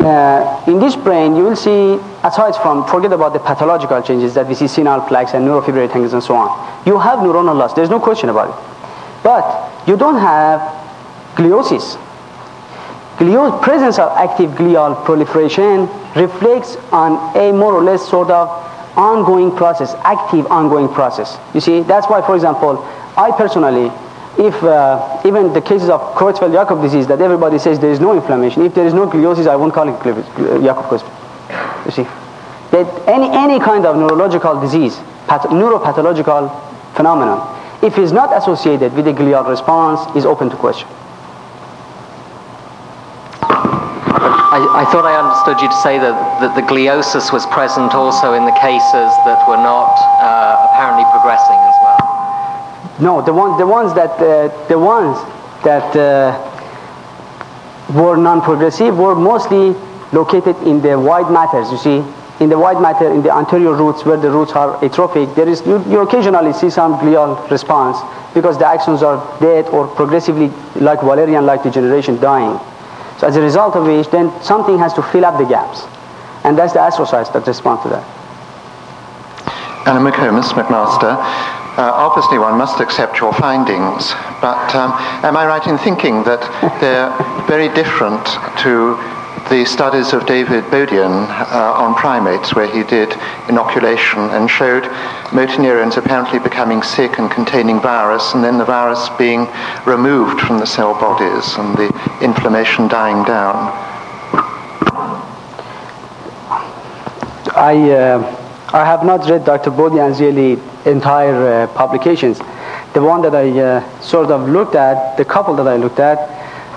in this brain, you will see, aside from, forget about the pathological changes that we see, senile plaques and neurofibrillary tangles and so on. You have neuronal loss, there's no question about it. But you don't have gliosis. Presence of active glial proliferation reflects on a more or less sort of ongoing process, active ongoing process. You see, that's why, for example, I personally, if even the cases of Creutzfeldt-Jakob disease that everybody says there is no inflammation, if there is no gliosis, I won't call it Jakob-Creutzfeldt. You see, that any kind of neurological disease, neuropathological phenomenon, if it's not associated with a glial response, is open to question. I thought I understood you to say that the gliosis was present also in the cases that were not apparently progressing as well. No, the ones that were non-progressive were mostly located in the white matters. You see, in the white matter, in the anterior roots where the roots are atrophic, there is you occasionally see some glial response because the axons are dead or progressively, like Wallerian-like degeneration, dying. So as a result of which, then something has to fill up the gaps, and that's the astrocytes that respond to that. Anna McComas, McMaster. Obviously one must accept your findings, but am I right in thinking that they're very different to the studies of David Bodian on primates, where he did inoculation and showed motor neurons apparently becoming sick and containing virus, and then the virus being removed from the cell bodies and the inflammation dying down? I have not read Dr. Bodian's really entire publications. The one that I sort of looked at, the couple that I looked at,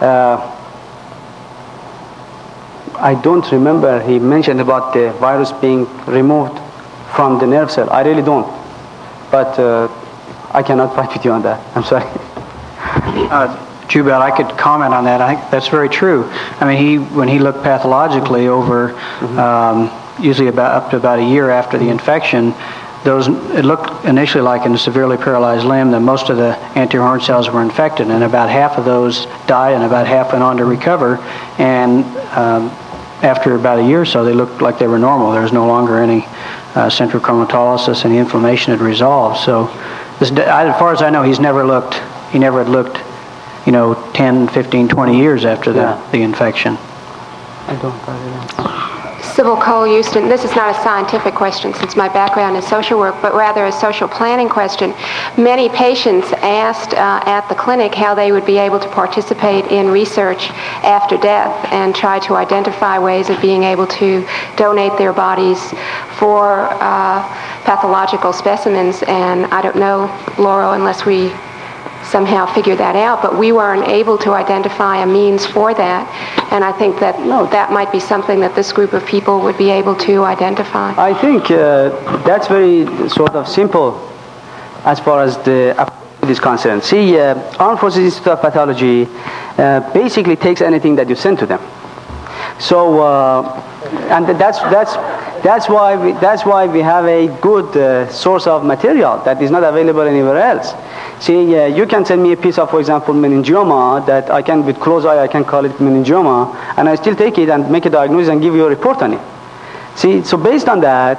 I don't remember he mentioned about the virus being removed from the nerve cell. I really don't. But I cannot fight with you on that. I'm sorry. Jubal, I could comment on that. I think that's very true. I mean, when he looked pathologically over, usually up to about a year after the infection, it looked initially like in a severely paralyzed limb that most of the anterior horn cells were infected, and about half of those died and about half went on to recover. And after about a year or so, they looked like they were normal. There was no longer any central chromatolysis, and the inflammation had resolved. So, as far as I know, he never had looked, 10, 15, 20 years after the infection. I don't. Sybil Cole Houston, this is not a scientific question since my background is social work, but rather a social planning question. Many patients asked at the clinic how they would be able to participate in research after death and try to identify ways of being able to donate their bodies for pathological specimens. And I don't know, Laura, unless we somehow figure that out, but we weren't able to identify a means for that, and I think that that might be something that this group of people would be able to identify. I think that's very sort of simple as far as the approach is concerned. See, Armed Forces Institute of Pathology basically takes anything that you send to them. So, and that's why we have a good source of material that is not available anywhere else. See, you can send me a piece of, for example, meningioma that I can, with close eye, I can call it meningioma, and I still take it and make a diagnosis and give you a report on it. See, so based on that,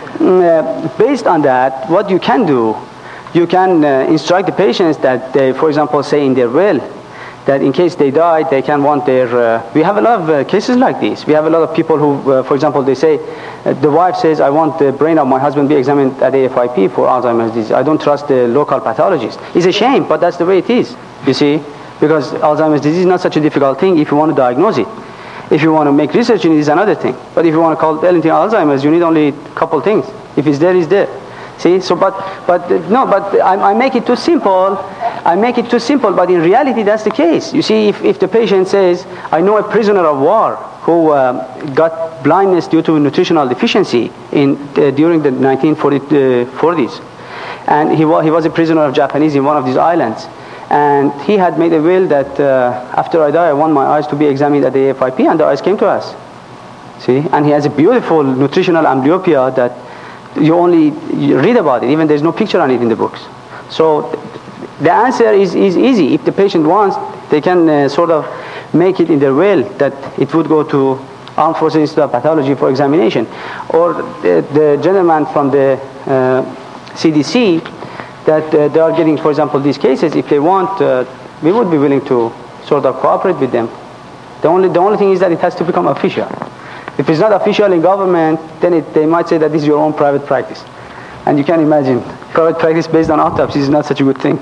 what you can do, you can instruct the patients that they, for example, say in their will, that in case they die, they can want their... we have a lot of cases like this. We have a lot of people who, for example, they say, the wife says, I want the brain of my husband be examined at AFIP for Alzheimer's disease. I don't trust the local pathologist. It's a shame, but that's the way it is, you see, because Alzheimer's disease is not such a difficult thing if you want to diagnose it. If you want to make research in it, it's another thing. But if you want to call anything Alzheimer's, you need only a couple things. If it's there, it's there. See, so but I make it too simple. I make it too simple, but in reality, that's the case. You see, if the patient says, I know a prisoner of war who got blindness due to nutritional deficiency during the 1940s, and he was a prisoner of Japanese in one of these islands, and he had made a will that after I die, I want my eyes to be examined at the AFIP, and the eyes came to us. See, and he has a beautiful nutritional amblyopia that you read about it, even there's no picture on it in the books. So the answer is easy. If the patient wants, they can sort of make it in their will that it would go to Armed Forces Institute of Pathology for examination. Or the gentleman from the CDC, that they are getting, for example, these cases. If they want, we would be willing to sort of cooperate with them. The only thing is that it has to become official. If it's not official in government, then they might say that this is your own private practice. And you can imagine, private practice based on autopsy is not such a good thing.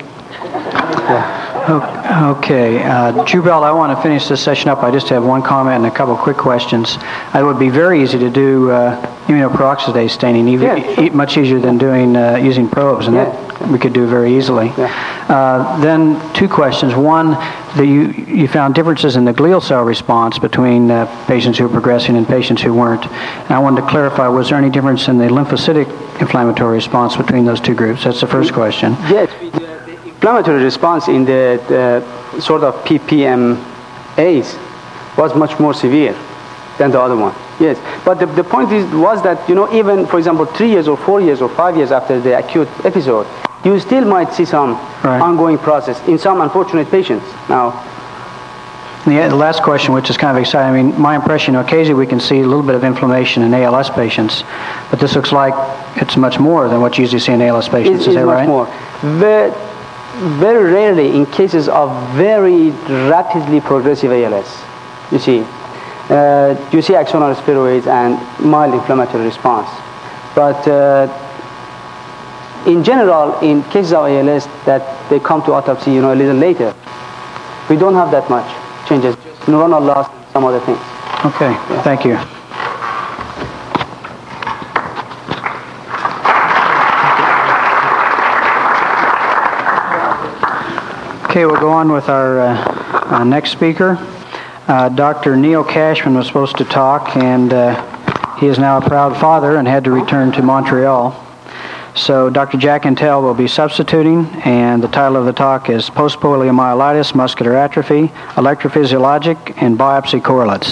Yeah. Okay, Jubal, I want to finish this session up. I just have one comment and a couple of quick questions. It would be very easy to do immunoperoxidase staining, much easier than doing using probes, and that we could do very easily. Yeah. Then two questions. One, you found differences in the glial cell response between patients who were progressing and patients who weren't. And I wanted to clarify, was there any difference in the lymphocytic inflammatory response between those two groups? That's the first question. Yes. Inflammatory response in the sort of PPMAs was much more severe than the other one. Yes, but the point was that, even, for example, 3 years or 4 years or 5 years after the acute episode, you still might see some ongoing process in some unfortunate patients. Now, the last question, which is kind of exciting, I mean, my impression, occasionally we can see a little bit of inflammation in ALS patients, but this looks like it's much more than what you usually see in ALS patients. Is that right? It's much more. Very rarely in cases of very rapidly progressive ALS, you see axonal spheroids and mild inflammatory response. But in general, in cases of ALS that they come to autopsy, a little later, we don't have that much changes, just neuronal loss and some other things. Okay, yeah. Thank you. Okay, we'll go on with our next speaker. Dr. Neil Cashman was supposed to talk, and he is now a proud father and had to return to Montreal. So Dr. Jack Intel will be substituting, and the title of the talk is Post-Poliomyelitis, Muscular Atrophy, Electrophysiologic and Biopsy Correlates.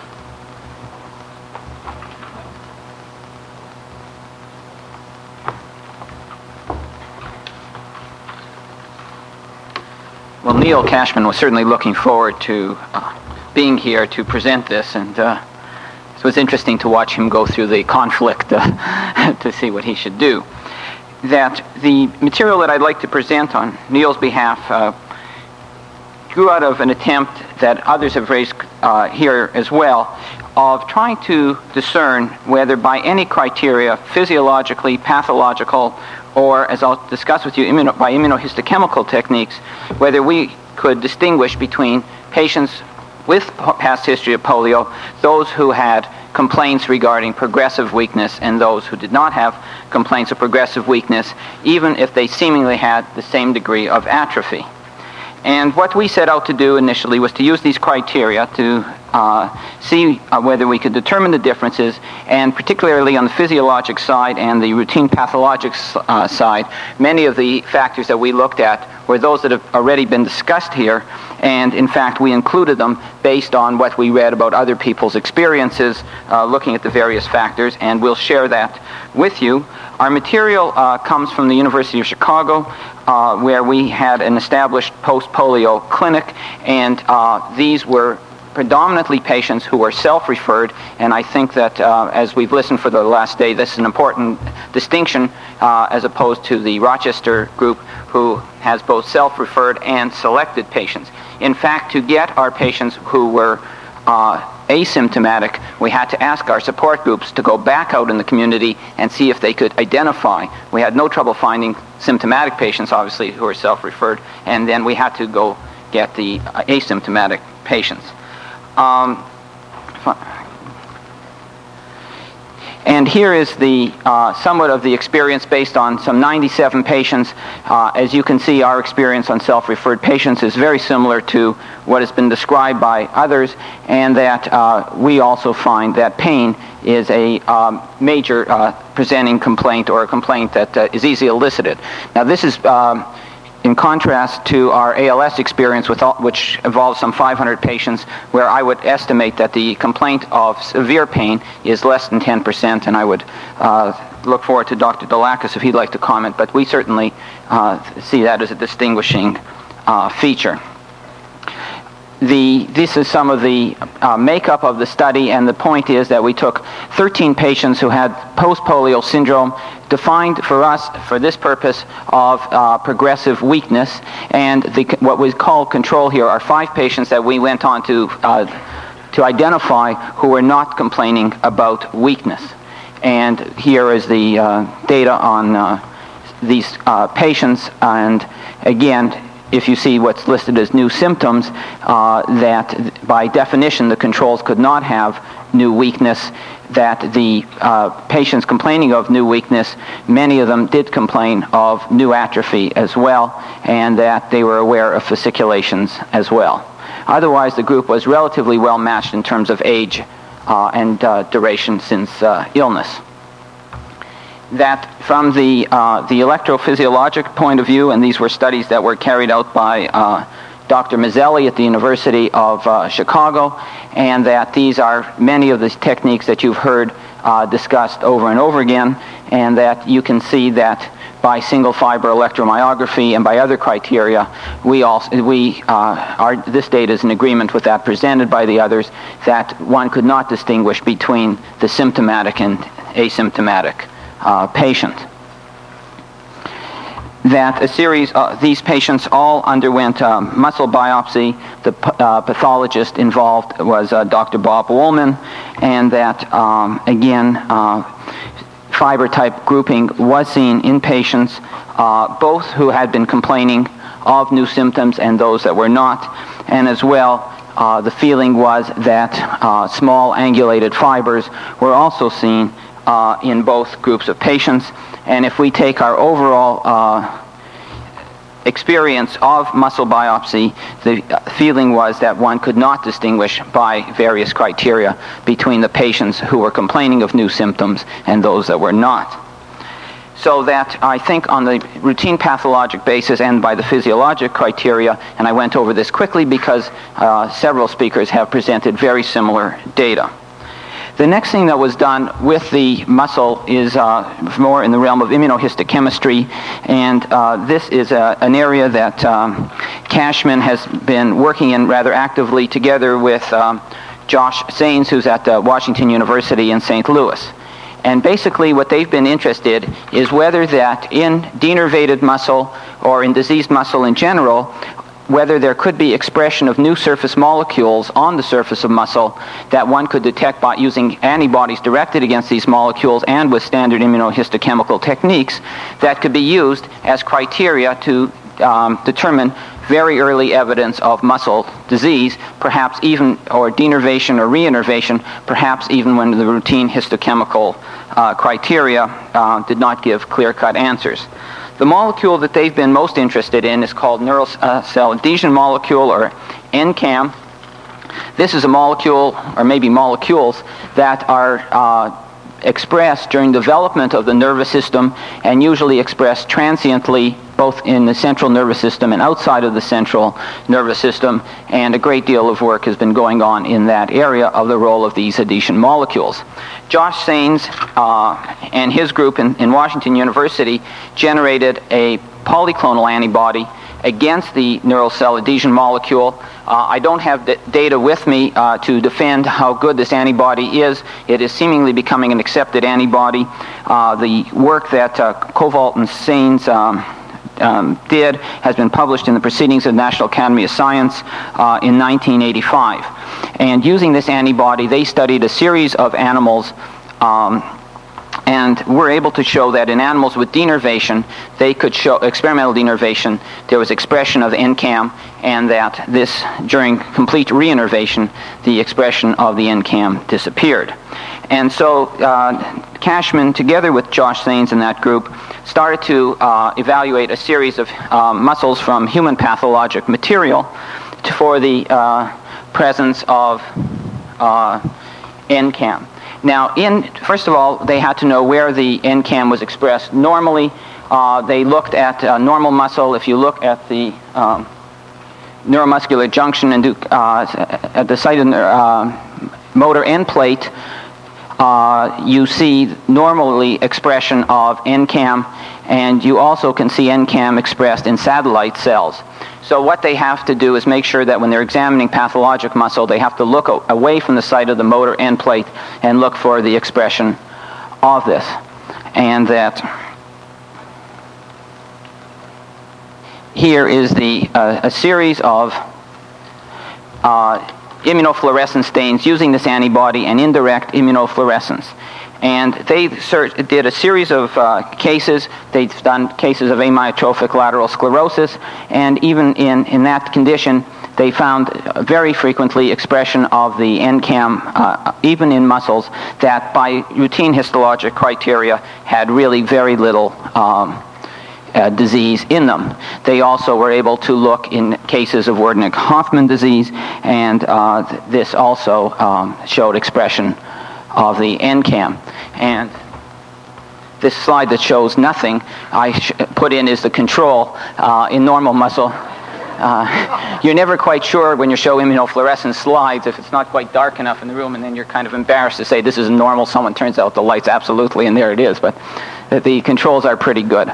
Well, Neil Cashman was certainly looking forward to being here to present this, and so it's interesting to watch him go through the conflict to see what he should do. That the material that I'd like to present on Neil's behalf grew out of an attempt that others have raised here as well, of trying to discern whether by any criteria, physiologically, pathological, or, as I'll discuss with you, by immunohistochemical techniques, whether we could distinguish between patients with past history of polio, those who had complaints regarding progressive weakness, and those who did not have complaints of progressive weakness, even if they seemingly had the same degree of atrophy. And what we set out to do initially was to use these criteria to see whether we could determine the differences, and particularly on the physiologic side and the routine pathologic side, many of the factors that we looked at were those that have already been discussed here, and in fact we included them based on what we read about other people's experiences looking at the various factors, and we'll share that with you. Our material comes from the University of Chicago, where we had an established post-polio clinic, and these were predominantly patients who were self-referred, and I think that as we've listened for the last day, this is an important distinction as opposed to the Rochester group, who has both self-referred and selected patients. In fact, to get our patients who were asymptomatic, we had to ask our support groups to go back out in the community and see if they could identify. We had no trouble finding symptomatic patients, obviously, who were self-referred, and then we had to go get the asymptomatic patients. And here is the somewhat of the experience based on some 97 patients. As you can see, our experience on self-referred patients is very similar to what has been described by others, and that we also find that pain is a major presenting complaint, or a complaint that is easily elicited. Now this is in contrast to our ALS experience, which involves some 500 patients, where I would estimate that the complaint of severe pain is less than 10%, and I would look forward to Dr. Delacus if he'd like to comment, but we certainly see that as a distinguishing feature. this is some of the makeup of the study, and the point is that we took 13 patients who had post-polio syndrome, defined for us, for this purpose, of progressive weakness, and what we call control here are 5 patients that we went on to identify who were not complaining about weakness. And here is the data on these patients, and again, if you see what's listed as new symptoms, that by definition the controls could not have new weakness, that the patients complaining of new weakness, many of them did complain of new atrophy as well, and that they were aware of fasciculations as well. Otherwise, the group was relatively well matched in terms of age and duration since illness. That from the electrophysiologic point of view, and these were studies that were carried out by Dr. Mazzelli at the University of Chicago, and that these are many of the techniques that you've heard discussed over and over again, and that you can see that by single fiber electromyography and by other criteria, this data is in agreement with that presented by the others, that one could not distinguish between the symptomatic and asymptomatic patient. That a series of these patients all underwent muscle biopsy. The pathologist involved was Dr. Bob Woolman, and that again fiber type grouping was seen in patients both who had been complaining of new symptoms and those that were not, and as well the feeling was that small angulated fibers were also seen in both groups of patients. And if we take our overall experience of muscle biopsy, the feeling was that one could not distinguish by various criteria between the patients who were complaining of new symptoms and those that were not. So that I think on the routine pathologic basis and by the physiologic criteria, and I went over this quickly because several speakers have presented very similar data. The next thing that was done with the muscle is more in the realm of immunohistochemistry, and this is an area that Cashman has been working in rather actively together with Josh Sains, who's at Washington University in St. Louis. And basically what they've been interested is whether that in denervated muscle or in diseased muscle in general, whether there could be expression of new surface molecules on the surface of muscle that one could detect by using antibodies directed against these molecules and with standard immunohistochemical techniques that could be used as criteria to determine very early evidence of muscle disease, perhaps even, or denervation or reinnervation, perhaps even when the routine histochemical criteria did not give clear-cut answers. The molecule that they've been most interested in is called neural cell adhesion molecule, or NCAM. This is a molecule, or maybe molecules, that are expressed during development of the nervous system and usually expressed transiently both in the central nervous system and outside of the central nervous system, and a great deal of work has been going on in that area of the role of these adhesion molecules. Josh Sains and his group in Washington University generated a polyclonal antibody against the neural cell adhesion molecule. I don't have the data with me to defend how good this antibody is. It is seemingly becoming an accepted antibody. The work that Koval and Sains did has been published in the Proceedings of the National Academy of Science in 1985. And using this antibody, they studied a series of animals and were able to show that in animals with denervation, they could show experimental denervation, there was expression of NCAM, and that this, during complete reinnervation, the expression of the NCAM disappeared. And so Cashman, together with Josh Sains and that group, started to evaluate a series of muscles from human pathologic material for the presence of NCAM. Now, first of all, they had to know where the NCAM was expressed. Normally, they looked at normal muscle. If you look at the neuromuscular junction and at the site of the motor end plate, you see normally expression of NCAM, and you also can see NCAM expressed in satellite cells. So what they have to do is make sure that when they're examining pathologic muscle, they have to look away from the site of the motor end plate and look for the expression of this. And that here is a series of immunofluorescence stains using this antibody and indirect immunofluorescence. And they did a series of cases. They've done cases of amyotrophic lateral sclerosis, and even in that condition, they found very frequently expression of the NCAM, even in muscles, that by routine histologic criteria had really very little disease in them. They also were able to look in cases of Wernicke-Hoffmann disease, and this also showed expression of the NCAM. And this slide that shows nothing, I put in is the control in normal muscle. You're never quite sure when you show immunofluorescence slides if it's not quite dark enough in the room, and then you're kind of embarrassed to say this is normal. Someone turns out the lights absolutely, and there it is. But the controls are pretty good.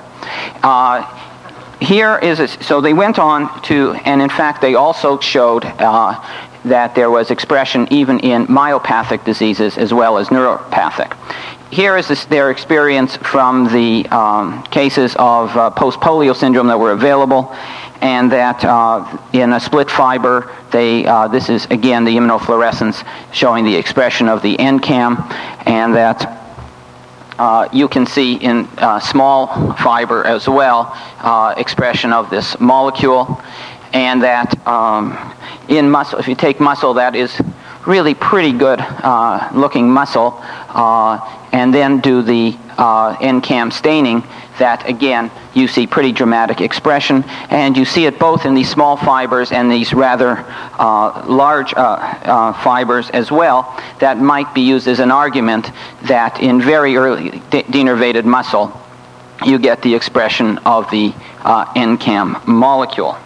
Here is so they went on to, and in fact they also showed that there was expression even in myopathic diseases as well as neuropathic. Here is their experience from the cases of post-polio syndrome that were available, and that in a split fiber, this is again the immunofluorescence showing the expression of the NCAM, and that you can see in small fiber as well expression of this molecule, and that in muscle, if you take muscle that is really pretty good looking muscle, and then do the NCAM staining, that again you see pretty dramatic expression, and you see it both in these small fibers and these rather large fibers as well, that might be used as an argument that in very early denervated muscle you get the expression of the NCAM molecule.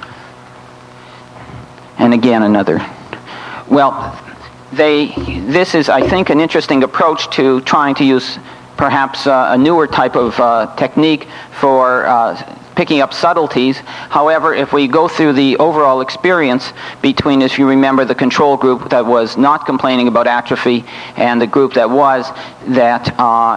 And again another. Well, this is, I think, an interesting approach to trying to use perhaps a newer type of technique for picking up subtleties. However, if we go through the overall experience between, if you remember, the control group that was not complaining about atrophy and the group that was, that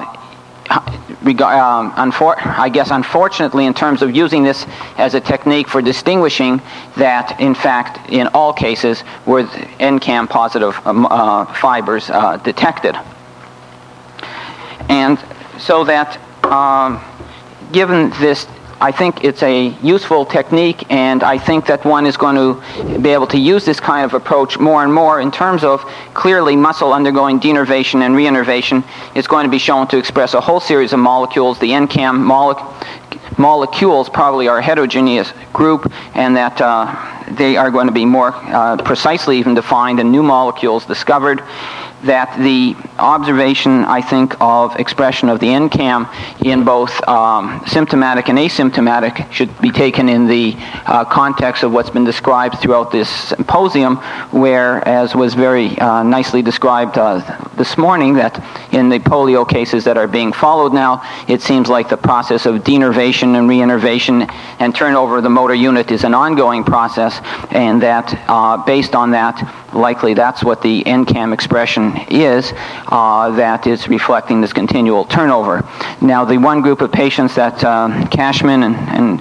I guess unfortunately in terms of using this as a technique for distinguishing, that in fact in all cases were NCAM positive fibers detected. And so that given this, I think it's a useful technique, and I think that one is going to be able to use this kind of approach more and more in terms of clearly muscle undergoing denervation and reinnervation is going to be shown to express a whole series of molecules. The NCAM molecules probably are a heterogeneous group, and that they are going to be more precisely even defined and new molecules discovered. That the observation, I think, of expression of the NCAM in both symptomatic and asymptomatic should be taken in the context of what's been described throughout this symposium, where, as was very nicely described this morning, that in the polio cases that are being followed now, it seems like the process of denervation and reinnervation and turnover of the motor unit is an ongoing process, and that based on that, likely that's what the NCAM expression is, that is reflecting this continual turnover. Now, the one group of patients that Cashman and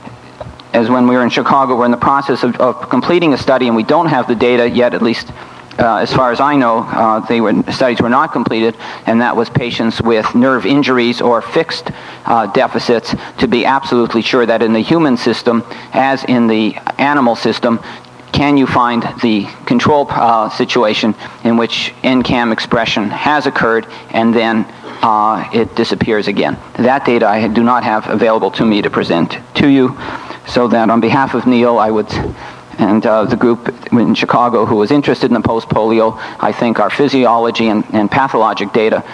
as when we were in Chicago, we're in the process of completing a study, and we don't have the data yet, at least as far as I know, studies were not completed, and that was patients with nerve injuries or fixed deficits, to be absolutely sure that in the human system, as in the animal system, can you find the control situation in which NCAM expression has occurred and then it disappears again. That data I do not have available to me to present to you, so that on behalf of Neil, I would, and the group in Chicago who was interested in the post-polio, I think our physiology and pathologic data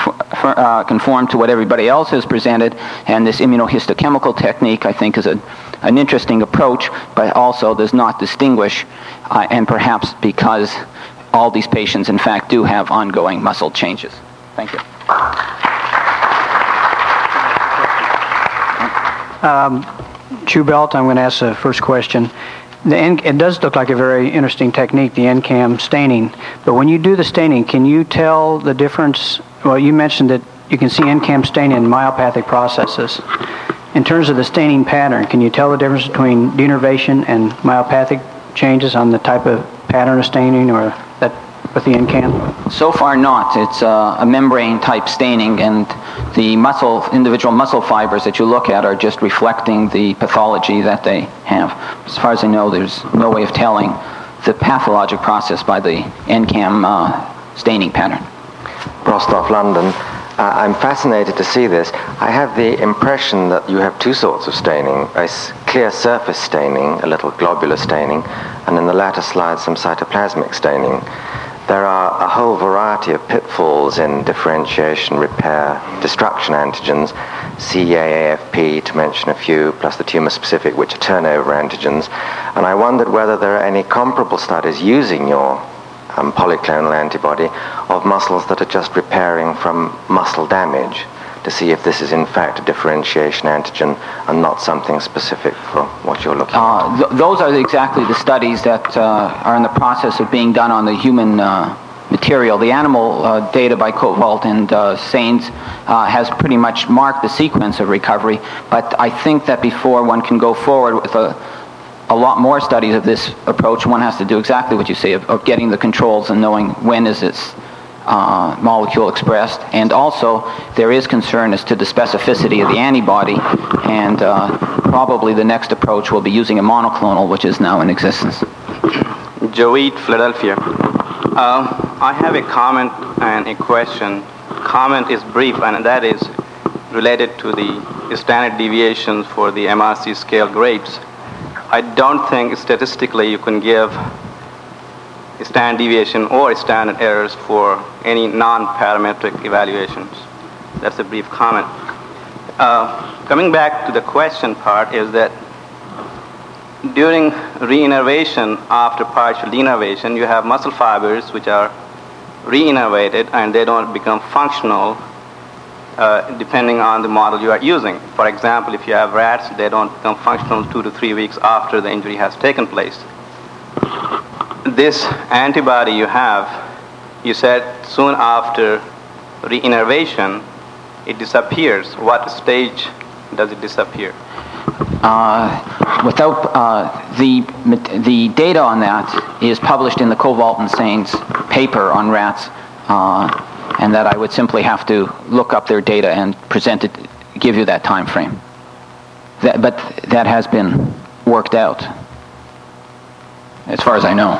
conform to what everybody else has presented, and this immunohistochemical technique, I think, is an interesting approach, but also does not distinguish, and perhaps because all these patients, in fact, do have ongoing muscle changes. Thank you. Chu Belt, I'm going to ask the first question. It does look like a very interesting technique, the NCAM staining. But when you do the staining, can you tell the difference? Well, you mentioned that you can see NCAM staining in myopathic processes. In terms of the staining pattern, can you tell the difference between denervation and myopathic changes on the type of pattern of staining or that with the NCAM? So far not. It's a membrane type staining, and the individual muscle fibers that you look at are just reflecting the pathology that they have. As far as I know, there's no way of telling the pathologic process by the NCAM staining pattern. Rostov, London. I'm fascinated to see this. I have the impression that you have two sorts of staining, a clear surface staining, a little globular staining, and in the latter slide some cytoplasmic staining. There are a whole variety of pitfalls in differentiation, repair, destruction antigens, CA-AFP to mention a few, plus the tumor-specific, which are turnover antigens. And I wondered whether there are any comparable studies using your polyclonal antibody of muscles that are just repairing from muscle damage to see if this is in fact a differentiation antigen and not something specific for what you're looking at. Those are exactly the studies that are in the process of being done on the human material. The animal data by Covalt and Sains has pretty much marked the sequence of recovery, but I think that before one can go forward with a lot more studies of this approach, one has to do exactly what you say of getting the controls and knowing when is its molecule expressed. And also there is concern as to the specificity of the antibody, and probably the next approach will be using a monoclonal, which is now in existence. Joeat, Philadelphia. I have a comment and a question. Comment is brief, and that is related to the standard deviations for the MRC scale grades. I don't think statistically you can give a standard deviation or standard errors for any non-parametric evaluations. That's a brief comment. Coming back to the question part is that during reinnervation after partial denervation, you have muscle fibers which are reinnervated and they don't become functional depending on the model you are using. For example, if you have rats, they don't become functional 2 to 3 weeks after the injury has taken place. This antibody you have, you said soon after reinnervation, it disappears. What stage does it disappear? The data on that is published in the Covalt and Sains paper on rats, and that I would simply have to look up their data and present it, give you that time frame. But that has been worked out, as far as I know.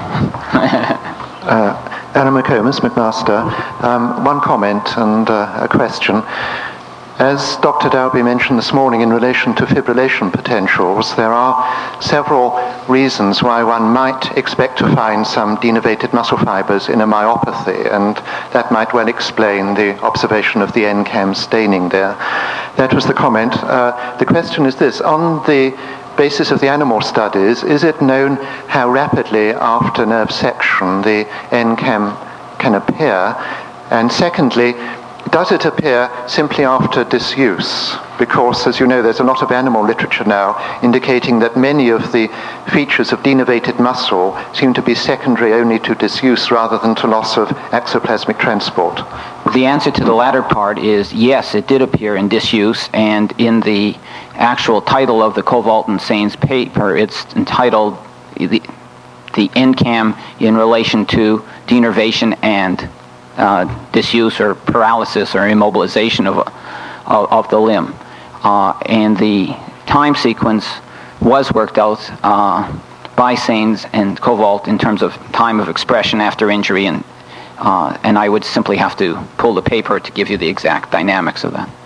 Anna McComas, McMaster. One comment and a question. As Dr. Dalby mentioned this morning in relation to fibrillation potentials, there are several reasons why one might expect to find some denervated muscle fibers in a myopathy, and that might well explain the observation of the NCAM staining there. That was the comment. The question is this: on the basis of the animal studies, is it known how rapidly after nerve section the NCAM can appear? And secondly, does it appear simply after disuse? Because, as you know, there's a lot of animal literature now indicating that many of the features of denervated muscle seem to be secondary only to disuse rather than to loss of exoplasmic transport. The answer to the latter part is yes, it did appear in disuse, and in the actual title of the Covalt and Sains paper, it's entitled the NCAM in relation to denervation and disuse or paralysis or immobilization of the limb. And the time sequence was worked out by Sains and Covalt in terms of time of expression after injury, and I would simply have to pull the paper to give you the exact dynamics of that.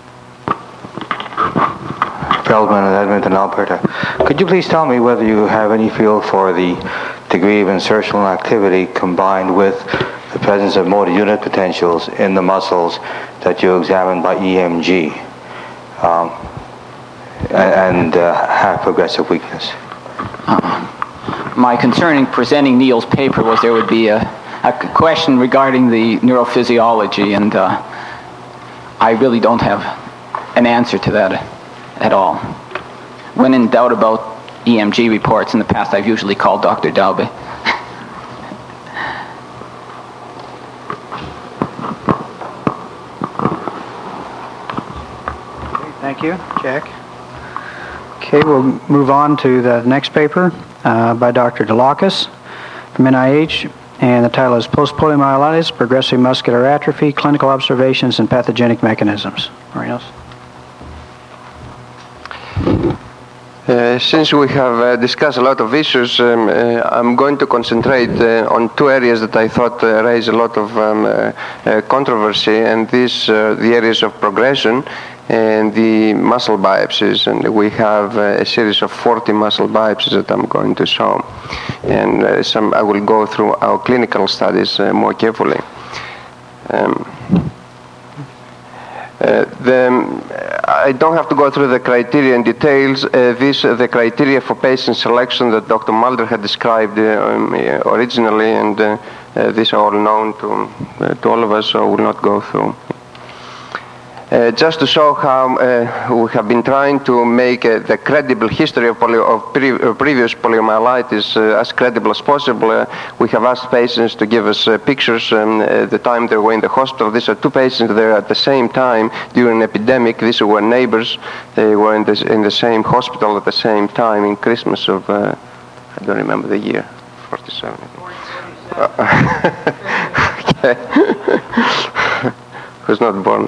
Feldman in Edmonton, Alberta. Could you please tell me whether you have any feel for the degree of insertional activity combined with the presence of motor unit potentials in the muscles that you examined by EMG and have progressive weakness? My concern in presenting Neil's paper was there would be a question regarding the neurophysiology, and I really don't have an answer to that at all. when in doubt about EMG reports in the past, I've usually called Dr. Daube. Thank you, Jack. Okay, we'll move on to the next paper by Dr. Delakis from NIH, and the title is Post-Poliomyelitis, Progressive Muscular Atrophy, Clinical Observations and Pathogenic Mechanisms. Marinos? Since we have discussed a lot of issues, I'm going to concentrate on two areas that I thought raise a lot of controversy, and these the areas of progression and the muscle biopsies. And we have a series of 40 muscle biopsies that I'm going to show. And I will go through our clinical studies more carefully. I don't have to go through the criteria in details. The criteria for patient selection that Dr. Mulder had described originally, and these are all known to all of us, so I will not go through. Just to show how we have been trying to make the credible history of previous poliomyelitis as credible as possible, we have asked patients to give us pictures the time they were in the hospital. These are two patients there at the same time during an epidemic. These were neighbors. They were in the same hospital at the same time in Christmas of, I don't remember the year, 47. Okay. Who's not born?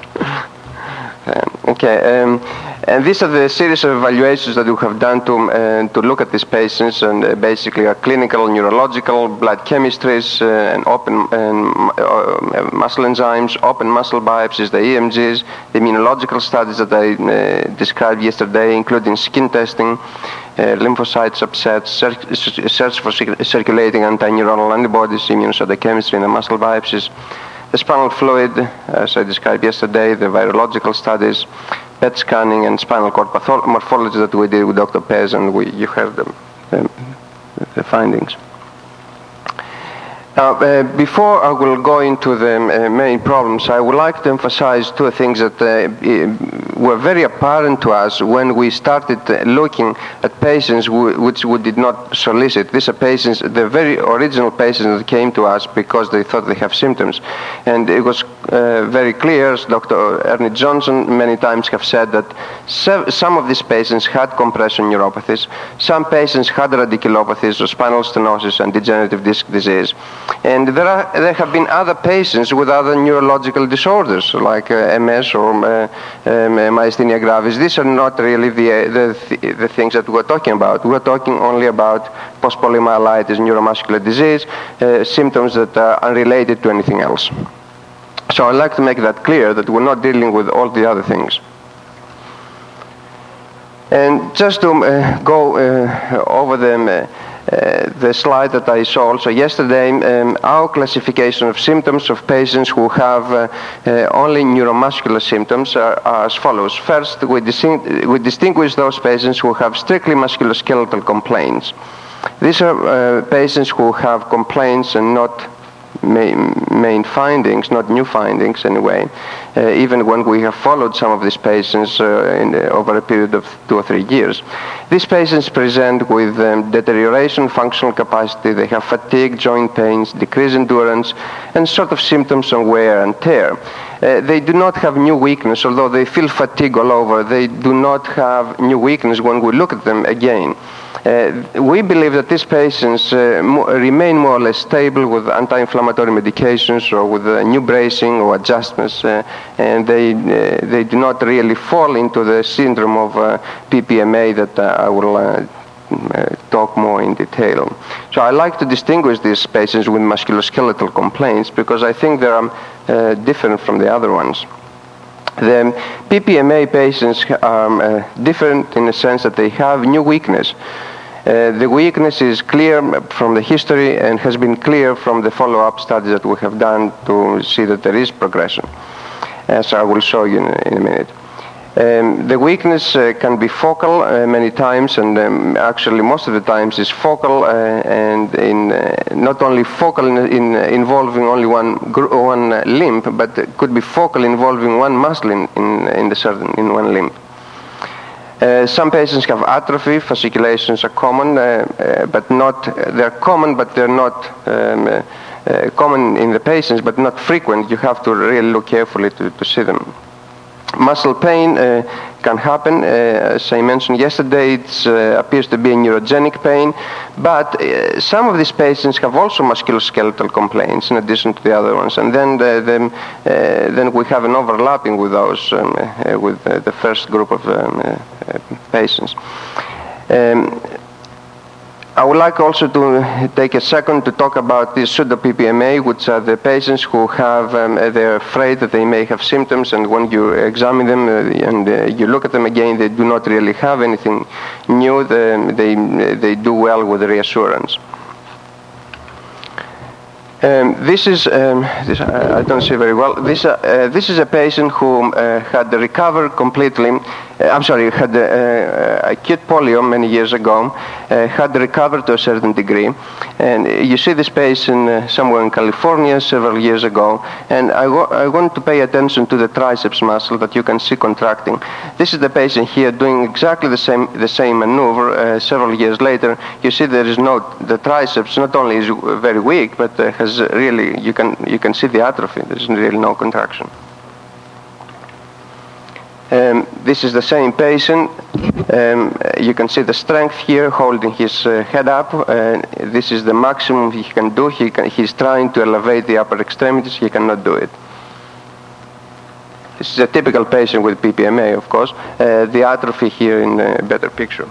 And these are the series of evaluations that we have done to look at these patients, and basically are clinical, neurological, blood chemistries, and open muscle enzymes, open muscle biopsies, the EMGs, the immunological studies that I described yesterday, including skin testing, lymphocyte subsets, search for circulating anti-neuronal antibodies, immunohistochemistry, and the muscle biopsies. The spinal fluid, as I described yesterday, the virological studies, PET scanning, and spinal cord morphology that we did with Dr. Pez, and you heard the findings. Now, before I will go into the main problems, I would like to emphasize two things that were very apparent to us when we started looking at patients which we did not solicit. These are patients, the very original patients that came to us because they thought they have symptoms. And it was very clear, as Dr. Ernie Johnson many times have said, that some of these patients had compression neuropathies, some patients had radiculopathies or spinal stenosis and degenerative disc disease. And there have been other patients with other neurological disorders like MS or myasthenia gravis. These are not really the things that we're talking about. We're talking only about post-poliomyelitis, neuromuscular disease, symptoms that are unrelated to anything else. So I'd like to make that clear, that we're not dealing with all the other things. And just to go over them, the slide that I saw also yesterday, our classification of symptoms of patients who have only neuromuscular symptoms are as follows. First, we distinguish those patients who have strictly musculoskeletal complaints. These are patients who have complaints and not main findings, not new findings anyway, even when we have followed some of these patients over a period of 2 or 3 years. These patients present with deterioration, functional capacity, they have fatigue, joint pains, decreased endurance, and sort of symptoms of wear and tear. They do not have new weakness, although they feel fatigue all over. They do not have new weakness when we look at them again. We believe that these patients remain more or less stable with anti-inflammatory medications or with new bracing or adjustments, and they do not really fall into the syndrome of PPMA that I will talk more in detail. So I like to distinguish these patients with musculoskeletal complaints because I think they are different from the other ones. The PPMA patients are different in the sense that they have new weakness. The weakness is clear from the history and has been clear from the follow-up studies that we have done to see that there is progression, as I will show you in a minute. The weakness can be focal many times, and actually most of the times is focal, and not only focal involving only one limb, but it could be focal involving one muscle in one limb. Some patients have atrophy. Fasciculations are common, but not, they're common, but they're not common in the patients, but not frequent. You have to really look carefully to see them. Muscle pain can happen. As I mentioned yesterday, it appears to be a neurogenic pain, but some of these patients have also musculoskeletal complaints in addition to the other ones, and then we have an overlapping with those, with the first group of patients. I would like also to take a second to talk about the pseudo-PPMA, which are the patients who have, they're afraid that they may have symptoms, and when you examine them and you look at them again, they do not really have anything new. They do well with the reassurance. This is, I don't see very well. This is a patient who had recovered completely. Had acute polio many years ago, had recovered to a certain degree. And you see this patient somewhere in California several years ago. And I want to pay attention to the triceps muscle that you can see contracting. This is the patient here doing exactly the same maneuver several years later. You see there is the triceps not only is very weak, but has really, you can see the atrophy. There's really no contraction. This is the same patient. You can see the strength here, holding his head up. This is the maximum he can do. He's trying to elevate the upper extremities. He cannot do it. This is a typical patient with PPMA, of course. The atrophy here in a better picture.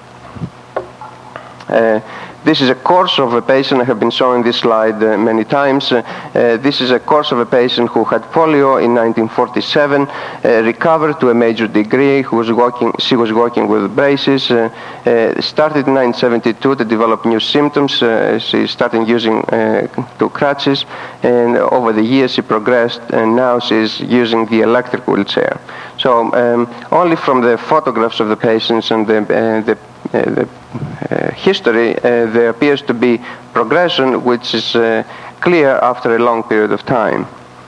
This is a course of a patient. I have been showing this slide many times. This is a course of a patient who had polio in 1947, recovered to a major degree. She was working with braces. Started in 1972 to develop new symptoms. She started using two crutches, and over the years she progressed, and now she's using the electric wheelchair. So only from the photographs of the patients and the history, there appears to be progression, which is clear after a long period of time.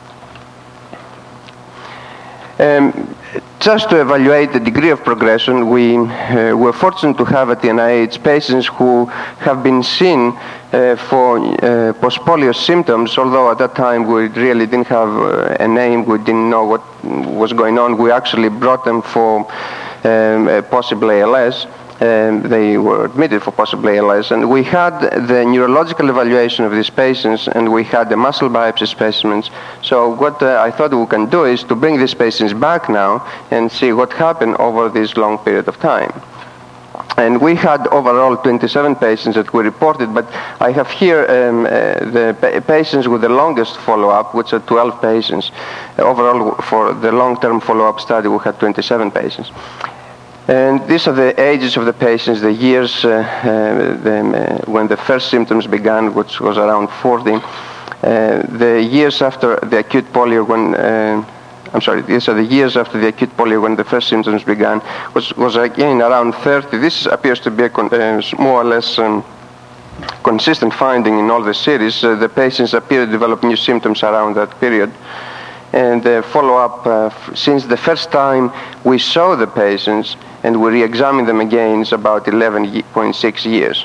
Just to evaluate the degree of progression, we were fortunate to have at the NIH patients who have been seen for post-polio symptoms, although at that time we really didn't have a name, we didn't know what was going on. We actually brought them for possible ALS. They were admitted for possible ALS, and we had the neurological evaluation of these patients, and we had the muscle biopsy specimens. So what I thought we can do is to bring these patients back now and see what happened over this long period of time. And we had overall 27 patients that we reported, but I have here the patients with the longest follow-up, which are 12 patients. Overall, for the long-term follow-up study, we had 27 patients. And these are the ages of the patients, the years when the first symptoms began, which was around 40. The years after the acute polio these are the years after the acute polio when the first symptoms began, was again around 30. This appears to be a more or less consistent finding in all the series. The patients appear to develop new symptoms around that period. And the follow-up, since the first time we saw the patients and we re-examined them again, is about 11.6 years.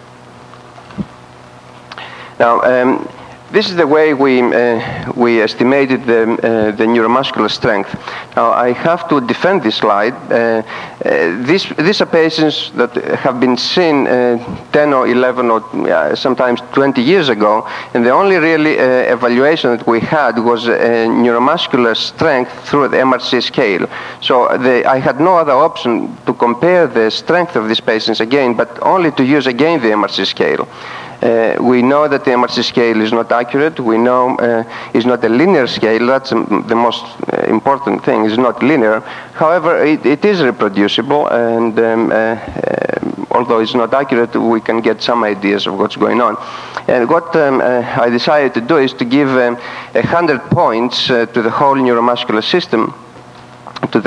Now, this is the way we estimated the neuromuscular strength. Now, I have to defend this slide. These are patients that have been seen 10 or 11 or sometimes 20 years ago, and the only really evaluation that we had was neuromuscular strength through the MRC scale. So I had no other option to compare the strength of these patients again, but only to use again the MRC scale. We know that the MRC scale is not accurate. We know it's not a linear scale. That's the most important thing. It's not linear. However, it is reproducible, and although it's not accurate, we can get some ideas of what's going on. And what I decided to do is to give 100 points to the whole neuromuscular system, to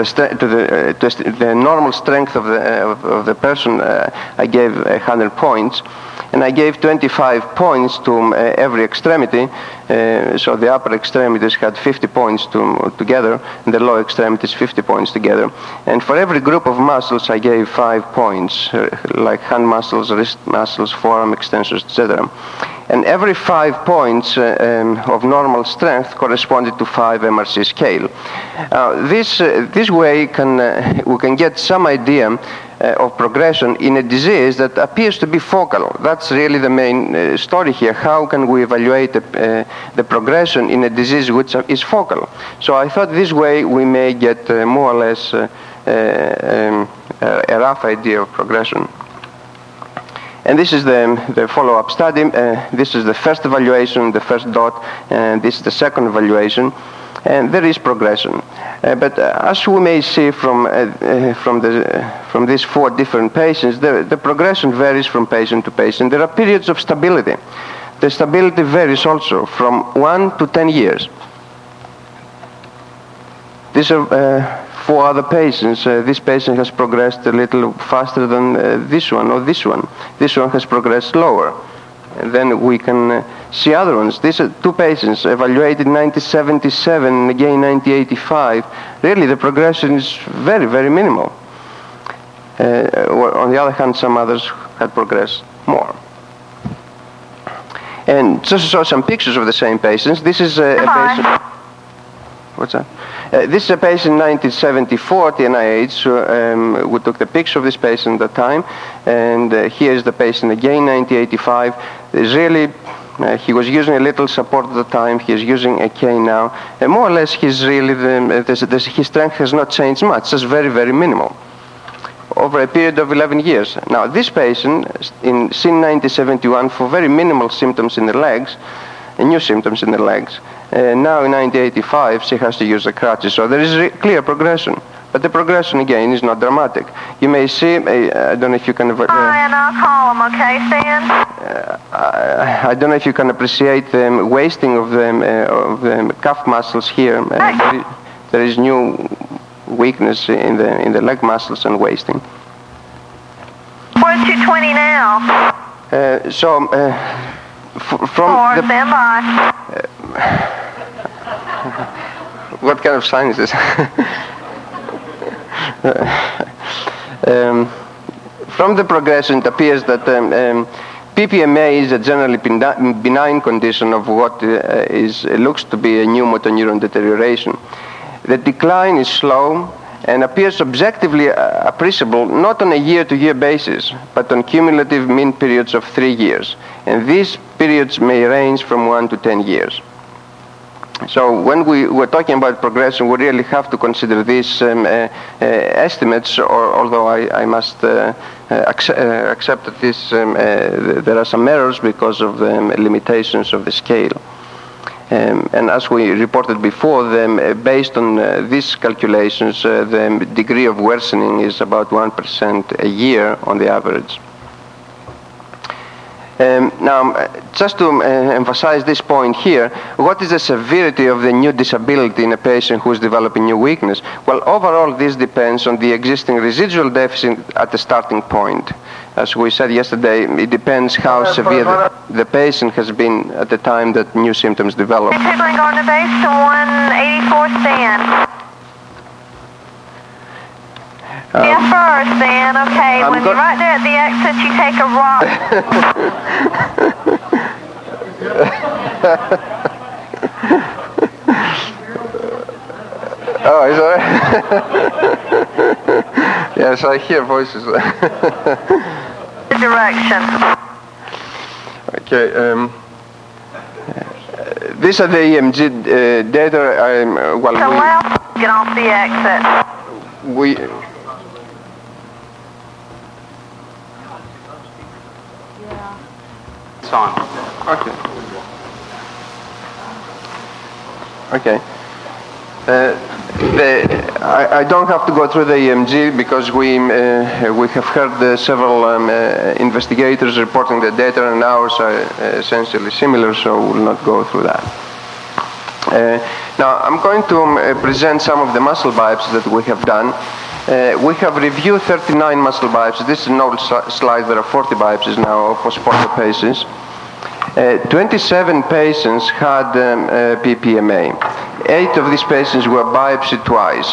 the normal strength of the person. I gave 100 points. and I gave 25 points to every extremity. So the upper extremities had 50 points together, and the lower extremities 50 points together. And for every group of muscles, I gave 5 points, like hand muscles, wrist muscles, forearm extensors, etc. And every 5 points of normal strength corresponded to 5 MRC scale. This way we can get some idea of progression in a disease that appears to be focal. That's really the main story here. How can we evaluate the progression in a disease which is focal? So I thought this way we may get more or less a rough idea of progression. And this is the follow-up study. This is the first evaluation, the first dot, and this is the second evaluation. And there is progression. But as we may see from these 4 different patients, the progression varies from patient to patient. There are periods of stability. The stability varies also from 1 to 10 years. These are 4 other patients. This patient has progressed a little faster than this one or this one. This one has progressed slower. And then we can see other ones. These are 2 patients evaluated in 1977 and again 1985. Really, the progression is very, very minimal. On the other hand, some others had progressed more. And just saw some pictures of the same patients. This is a patient. What's that? This is a patient in 1974 at the NIH. We took the picture of this patient at the time, and here is the patient again, 1985. Really, he was using a little support at the time. He is using a cane now. And more or less, he's really his strength has not changed much. It's very, very minimal over a period of 11 years. Now, this patient, seen in 1971 for very minimal symptoms in the legs, new symptoms in the legs. Now in 1985, she has to use the crutches. So there is clear progression. But the progression, again, is not dramatic. You may see, I don't know if you can... and I'll call them, okay, Stan? I don't know if you can appreciate the wasting of the calf muscles here. There is new weakness in the leg muscles and wasting. Where's 220 now? From the... What kind of sign is this? From the progression, it appears that PPMA is a generally benign condition of what looks to be a new motor neuron deterioration. The decline is slow and appears objectively appreciable not on a year-to-year basis, but on cumulative mean periods of 3 years. And these periods may range from 1 to 10 years. So when we're talking about progression, we really have to consider these estimates, although I must accept that there are some errors because of the limitations of the scale. And as we reported before, based on these calculations, the degree of worsening is about 1% a year on the average. Now, just to emphasize this point here, what is the severity of the new disability in a patient who is developing new weakness? Well, overall, this depends on the existing residual deficit at the starting point. As we said yesterday, it depends how severe the patient has been at the time that new symptoms develop. Tickling going to base to 184 stand. Yeah, first, then, okay. When you're right there at the exit, you take a rock. Oh, is that right? Yes, I hear voices. The direction. Okay. These are the EMG data. Well, get off the exit. On. Okay. Okay. I don't have to go through the EMG because we have heard several investigators reporting the data, and ours are essentially similar, so we'll not go through that. Now, I'm going to present some of the muscle biopsies that we have done. We have reviewed 39 muscle biopsies. This is an old slide. There are 40 biopsies now of postpolio patients. 27 patients had PPMA. 8 of these patients were biopsied twice.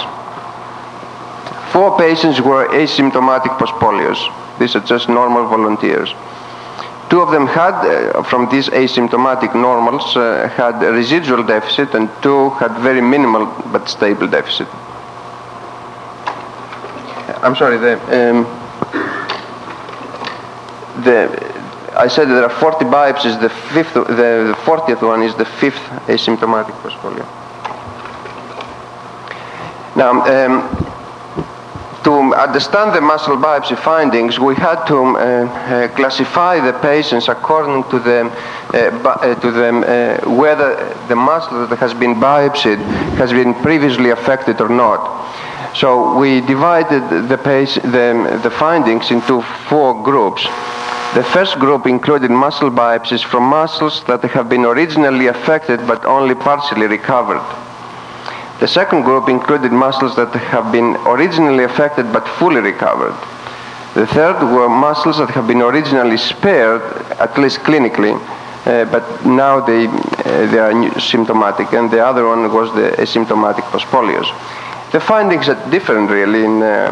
4 patients were asymptomatic postpolios. These are just normal volunteers. 2 of them had, from these asymptomatic normals, had a residual deficit, and 2 had very minimal but stable deficit. I'm sorry, I said there are 40 biopsies. The 40th one is the 5th asymptomatic postpolio. Now, to understand the muscle biopsy findings, we had to classify the patients according to whether the muscle that has been biopsied has been previously affected or not. So we divided the findings into 4 groups. The first group included muscle biopsies from muscles that have been originally affected but only partially recovered. The second group included muscles that have been originally affected but fully recovered. The third were muscles that have been originally spared, at least clinically, but now they are symptomatic, and the other one was the asymptomatic postpolios. The findings are different, really,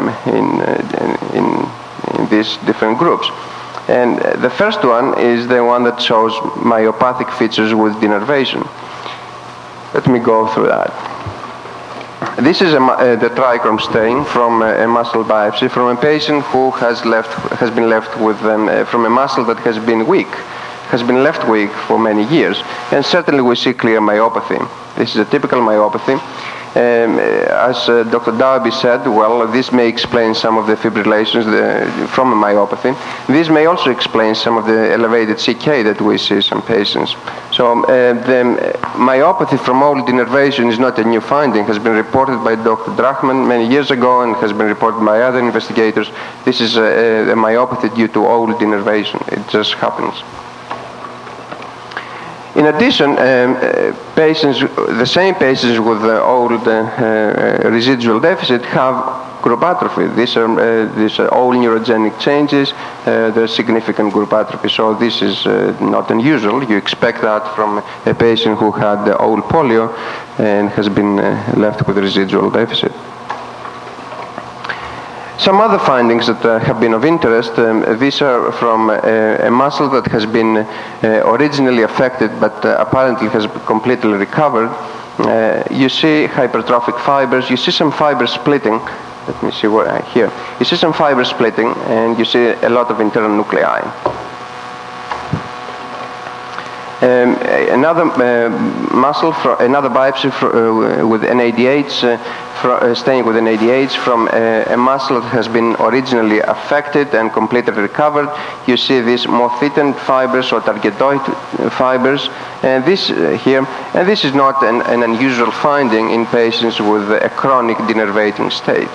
in these different groups. And the first one is the one that shows myopathic features with denervation. Let me go through that. This is the trichrome stain from a muscle biopsy from a patient who has been left with from a muscle that has been weak, has been left weak for many years, and certainly we see clear myopathy. This is a typical myopathy. As Dr. Darby said, well, this may explain some of the fibrillations from a myopathy. This may also explain some of the elevated CK that we see in some patients. So the myopathy from old denervation is not a new finding. It has been reported by Dr. Drachman many years ago and has been reported by other investigators. This is a myopathy due to old denervation. It just happens. In addition, the same patients with old residual deficit have group atrophy. These are all neurogenic changes. There's significant group atrophy, so this is not unusual. You expect that from a patient who had the old polio and has been left with residual deficit. Some other findings that have been of interest, these are from a muscle that has been originally affected but apparently has completely recovered. You see hypertrophic fibers, you see some fiber splitting. Let me see where here. You see some fiber splitting and you see a lot of internal nuclei. Another muscle, another biopsy with NADH, staying with NADH from a muscle that has been originally affected and completely recovered. You see these more thickened fibers or targetoid fibers, and this here, and this is not an unusual finding in patients with a chronic denervating state.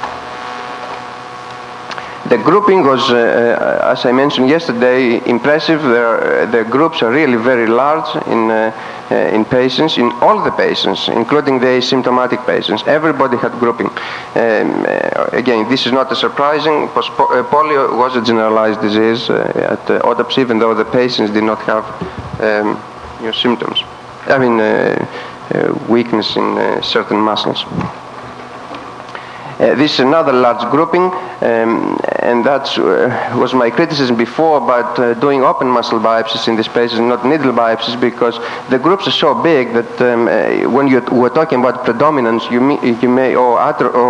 The grouping was, as I mentioned yesterday, impressive. The groups are really very large in patients, in all the patients, including the asymptomatic patients. Everybody had grouping. Again, this is not surprising. Polio was a generalized disease at autopsy, even though the patients did not have symptoms. I mean, weakness in certain muscles. This is another large grouping, and that was my criticism before about doing open muscle biopsies in these patients, not needle biopsies, because the groups are so big that when you were talking about predominance, you may or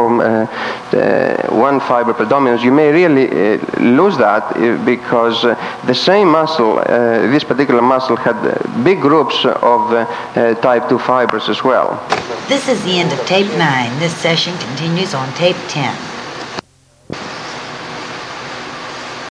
one fiber predominance, you may really lose that because the same muscle, this particular muscle, had big groups of type 2 fibers as well. This is the end of tape 9. This session continues on tape 10.